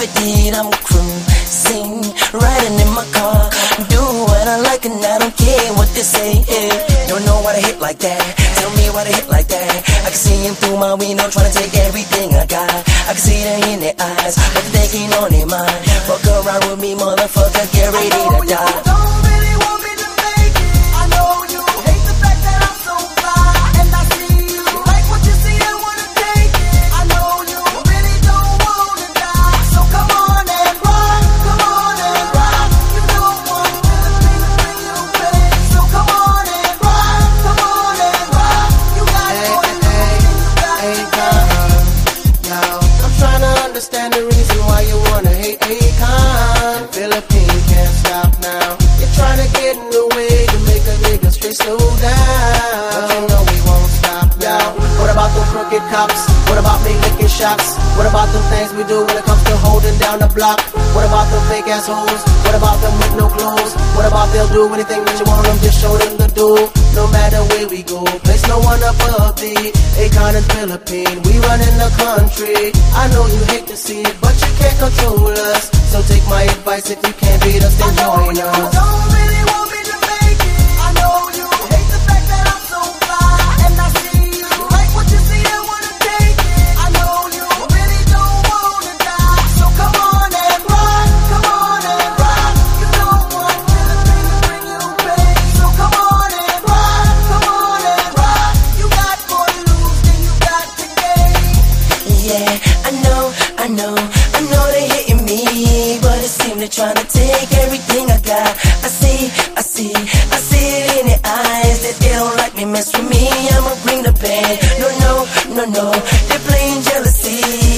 did, I'm cruising, riding in my car, do what I like and I don't care what they say. Don't know why they hit like that, tell me why they hit like that. I can see them through my window trying to take everything I got. I can see them in their eyes, but they're thinking on their mind. Fuck around with me, motherfucker, get ready to die. Understand the reason why you wanna hate Akon. Philippine can't stop now. You're trying to get in the way to make a nigga straight slow down. But you know we won't stop now. What about the crooked cops? What about me licking shots? What about the things we do when it comes to holding down the block? What about the fake assholes? What about them with no clothes? What about they'll do anything that you want them, just show them the do. No matter where we go, place no one above thee. Akon and Philippine, we run in the country. I know you hate to see it, but you can't control us. So take my advice, if you can't beat us, then join us. You don't really want me to make it. I know you hate the fact that I'm so fly, and I see you like what you see and wanna take it. I know you really don't wanna die, so come on and rock, come on and rock. You don't want Philippine to bring you pain, so come on and rock, come on and rock. You got more to lose than you got to gain. Yeah, I know they hating me, but it seems they're trying to take everything I got. I see it in their eyes that they don't like me, mess with me, I'ma bring the pain. No, they're playing jealousy.